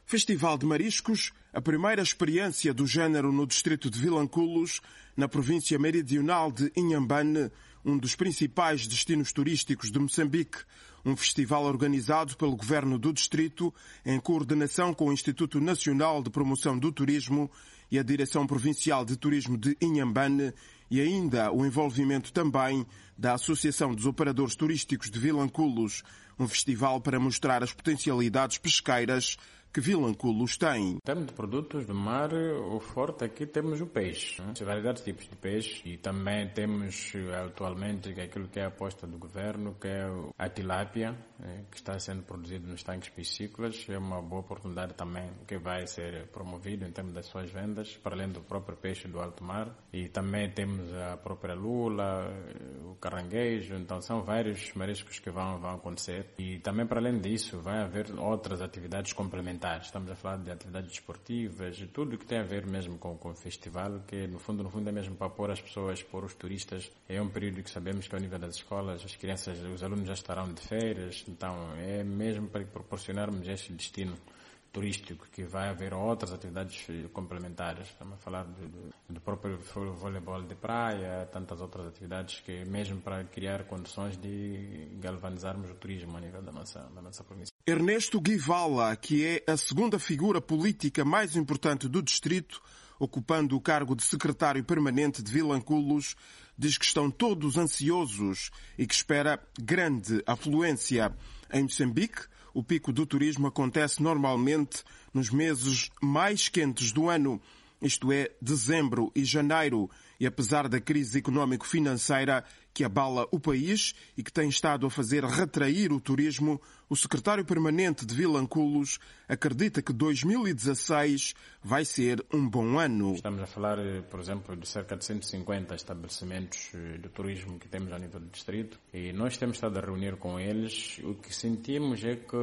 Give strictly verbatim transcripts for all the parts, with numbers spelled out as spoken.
Festival de Mariscos, a primeira experiência do género no distrito de Vilanculos, na província meridional de Inhambane, um dos principais destinos turísticos de Moçambique. Um festival organizado pelo governo do distrito, em coordenação com o Instituto Nacional de Promoção do Turismo e a Direção Provincial de Turismo de Inhambane, e ainda o envolvimento também da Associação dos Operadores Turísticos de Vilanculos. Um festival para mostrar as potencialidades pesqueiras que Vilanculos tem. Em termos de produtos do mar, o forte aqui temos o peixe, né? Variedades de tipos de peixe, e também temos atualmente aquilo que é a aposta do governo, que é a tilápia, né? Que está sendo produzido nos tanques piscícolas. É uma boa oportunidade também que vai ser promovido em termos das suas vendas, para além do próprio peixe do alto mar. E também temos a própria lula, o caranguejo, então são vários mariscos que vão, vão acontecer. E também, para além disso, vai haver outras atividades complementares. Estamos a falar de atividades desportivas, de tudo que tem a ver mesmo com, com o festival, que no fundo, no fundo é mesmo para pôr as pessoas, pôr os turistas. É um período que sabemos que ao nível das escolas, as crianças, os alunos já estarão de férias, então é mesmo para proporcionarmos este destino turístico, que vai haver outras atividades complementares. Estamos a falar do, do, do próprio voleibol de praia, tantas outras atividades, que mesmo para criar condições de galvanizarmos o turismo a nível da nossa, da nossa província. Ernesto Guivala, que é a segunda figura política mais importante do distrito, ocupando o cargo de secretário permanente de Vilanculos, diz que estão todos ansiosos e que espera grande afluência. Em Moçambique, o pico do turismo acontece normalmente nos meses mais quentes do ano, isto é, dezembro e janeiro, e apesar da crise económico-financeira que abala o país e que tem estado a fazer retrair o turismo, o secretário permanente de Vilanculos acredita que dois mil e dezasseis vai ser um bom ano. Estamos a falar, por exemplo, de cerca de cento e cinquenta estabelecimentos de turismo que temos a nível do distrito, e nós temos estado a reunir com eles. O que sentimos é que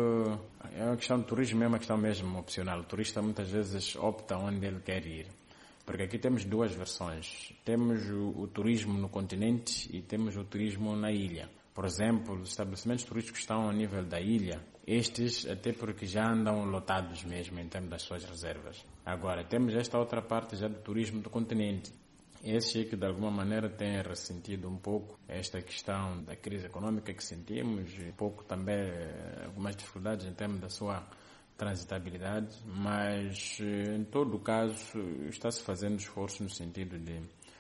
é uma questão de turismo, é uma questão mesmo opcional. O turista muitas vezes opta onde ele quer ir. Porque aqui temos duas versões. Temos o, o turismo no continente e temos o turismo na ilha. Por exemplo, os estabelecimentos turísticos estão a nível da ilha. Estes até porque já andam lotados mesmo em termos das suas reservas. Agora, temos esta outra parte já do turismo do continente. Esse é que de alguma maneira tem ressentido um pouco esta questão da crise econômica que sentimos, e um pouco também algumas dificuldades em termos da sua transitabilidade, mas em todo o caso está-se fazendo esforço no sentido de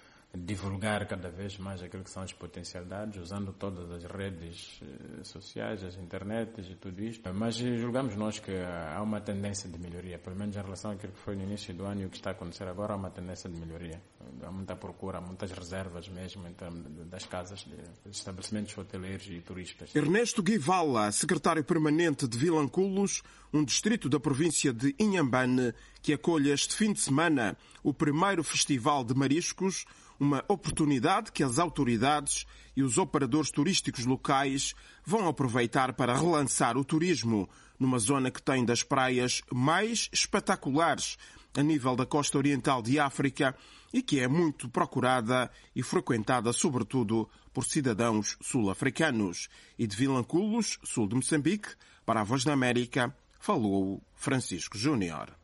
divulgar cada vez mais aquilo que são as potencialidades, usando todas as redes sociais, as internets e tudo isto. Mas julgamos nós que há uma tendência de melhoria, pelo menos em relação àquilo que foi no início do ano e o que está a acontecer agora, há uma tendência de melhoria. Há muita procura, há muitas reservas mesmo em termos das casas, de estabelecimentos hoteleiros e turistas. Ernesto Guivala, secretário permanente de Vilanculos, um distrito da província de Inhambane, que acolhe este fim de semana o primeiro Festival de Mariscos, uma oportunidade que as autoridades e os operadores turísticos locais vão aproveitar para relançar o turismo numa zona que tem das praias mais espetaculares a nível da costa oriental de África e que é muito procurada e frequentada sobretudo por cidadãos sul-africanos. E de Vilanculos, sul de Moçambique, para a Voz da América, falou Francisco Júnior.